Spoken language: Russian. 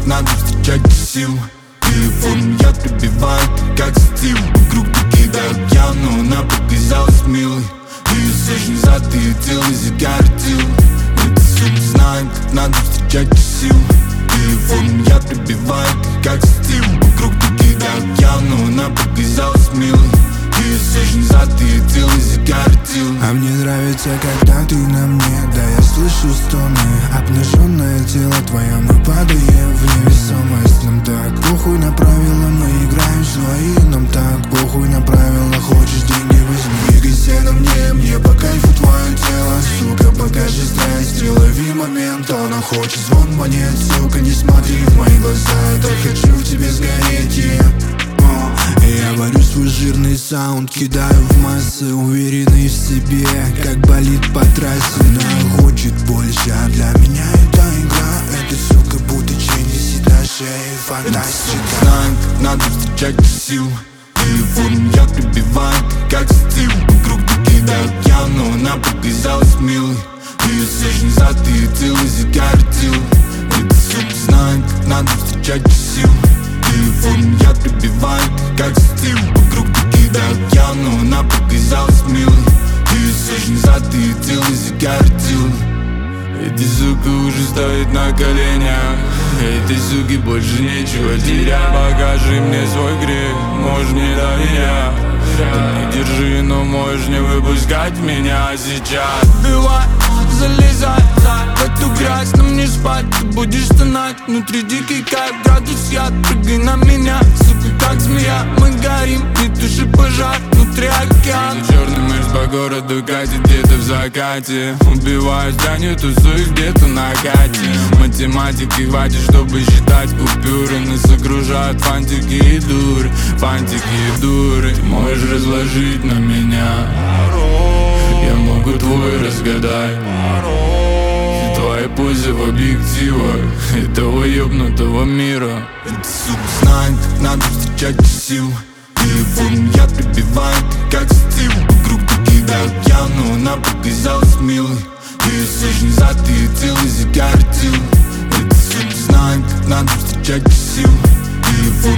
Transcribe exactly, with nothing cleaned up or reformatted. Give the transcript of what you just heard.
надо встречать сил. Телефон я прибиваю, как стил. Вокруг покидают я, но она показалась милой. Ее сожни за ты цілий загородил. Эта сука знает, как надо встречать сил. Телефон я прибиваю, как стил. Вокруг покидают я, но она показалась милой. Ее сожни за ты цілий загородил. А мне нравится, когда ты на мне. Да, я слышу стоны. Обнаженное тело твое, мы падаем в невесомость. Нам так похуй на правила, мы играем свои. Нам так похуй на правила, хочешь деньги возьми. Двигайся на мне, мне по кайфу твое тело. Сука, покажи страсть, лови момент. Она хочет звон монет, сука, не смотри в мои глаза. Я так хочу в тебе сгореть, yeah. Я варю свой жирный саунд, кидаю в массы, уверенный в себе, как болит по трассе. Она хочет больше, а для меня это игра. Эта сука будто чин висит на шее, фантастика. Знаю, как надо встречать сил. Телефон я прибиваю, как стил. Вокруг покидают я, но она показалась милой. Ее сожни за ты цілий загородил. Эта сука знает, как надо встречать сил. Телефон я прибиваю, как стил. Вокруг покидают я, но она показалась милой. Ее сожни за ты цілий загородил. Эти сука уже стоит на коленях. Этой суке больше нечего терять. Покажи мне свой грех, можешь не доверять. Ты не держи, но можешь не выпускать меня сейчас. Убивай, залезай в эту грязь, нам не спать. Ты будешь стонать, внутри дикий кайф. Градус яд, прыгай на меня, сука, как змея. Мы горим, не туши пожар, внутри океан. Черный мышь по городу катит где-то в закате. Убиваю здание, тусуюсь где-то на кате. Математики хватит, чтобы считать купюры. Нас окружают фантики и дуры, фантики и дуры. Можешь разложить на меня, я могу твой разгадать. Твои позы в объективах этого ёбнутого мира. Эта сука знает, как надо встречать сил. Телефон я прибиваю, как стил. Вокруг покидают я, но она показалась милой. Ее сожни за ты цілий загородил. Эта сука знает, как надо встречать сил. Телефон